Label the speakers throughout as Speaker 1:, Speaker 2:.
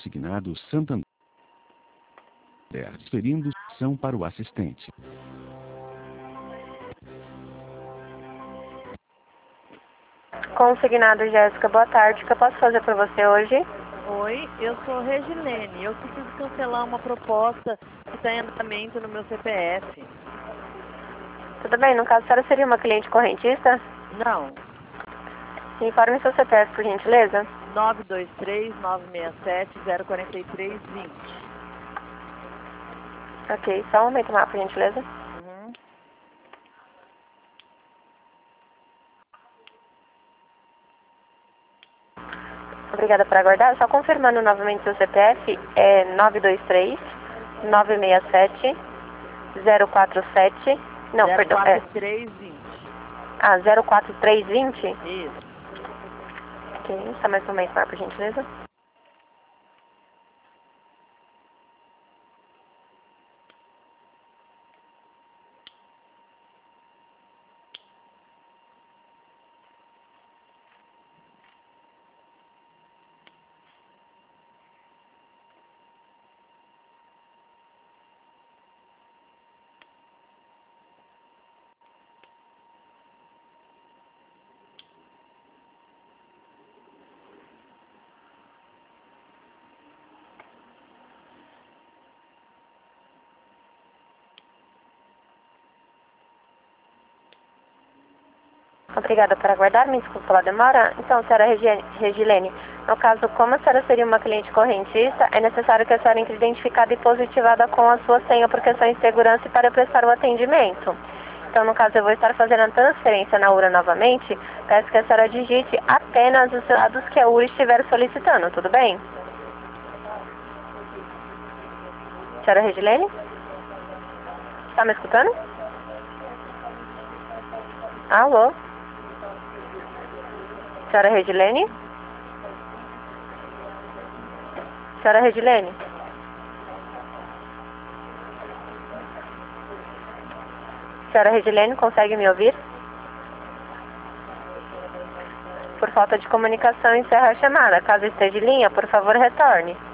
Speaker 1: consignado Santander. Transferindo ação para o assistente.
Speaker 2: Consignado Jéssica, boa tarde. O que eu posso fazer para você hoje?
Speaker 3: Oi, eu sou Regilene. Eu preciso cancelar uma proposta que está em andamento no meu CPF.
Speaker 2: Tudo bem, no caso, a senhora seria uma cliente correntista?
Speaker 3: Não.
Speaker 2: Informe seu CPF, por gentileza.
Speaker 3: 923-967-043-20.
Speaker 2: Ok, só um momento mais, por gentileza.
Speaker 3: Uhum.
Speaker 2: Obrigada por aguardar. Só confirmando novamente seu CPF, é 923-967-047. Não, perdão, é...
Speaker 3: 04320.
Speaker 2: 04320?
Speaker 3: Isso.
Speaker 2: Ok, só mais um momento mais, por gentileza. Obrigada por aguardar, me desculpa pela demora. Então, senhora Regilene, no caso, como a senhora seria uma cliente correntista, é necessário que a senhora entre identificada e positivada com a sua senha por questões de segurança e para prestar o atendimento. Então, no caso, eu vou estar fazendo a transferência na URA novamente. Peço que a senhora digite apenas os dados que a URA estiver solicitando, tudo bem? Senhora Regilene? Está me escutando? Alô? Senhora Regilene? Senhora Regilene? Senhora Regilene, consegue me ouvir? Por falta de comunicação, encerra a chamada. Caso esteja em linha, por favor, retorne.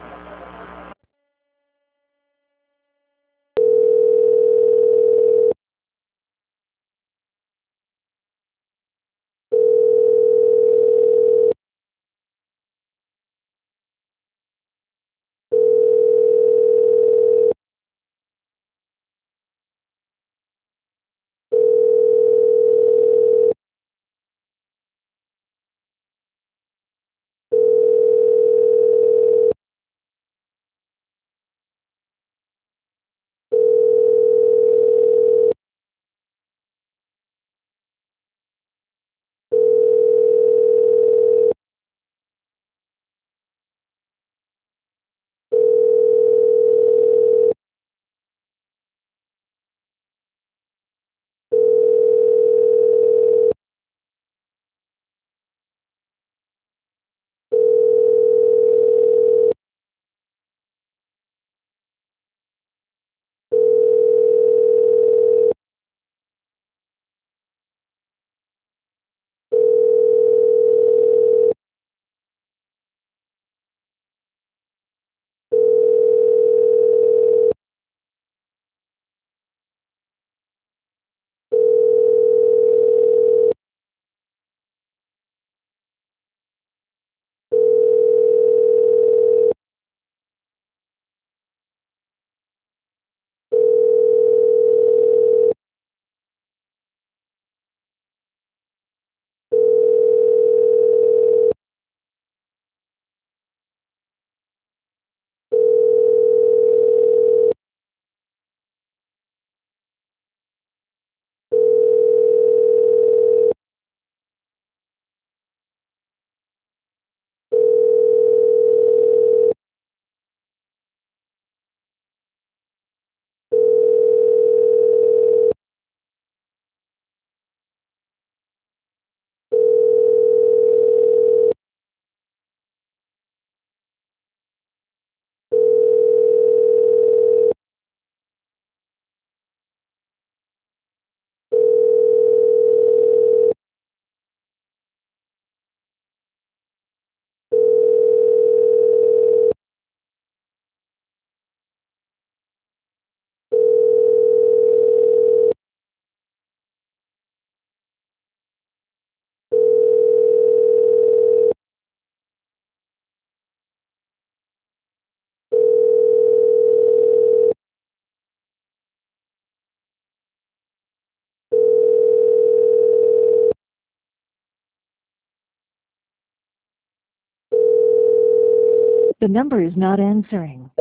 Speaker 4: The number is not answering.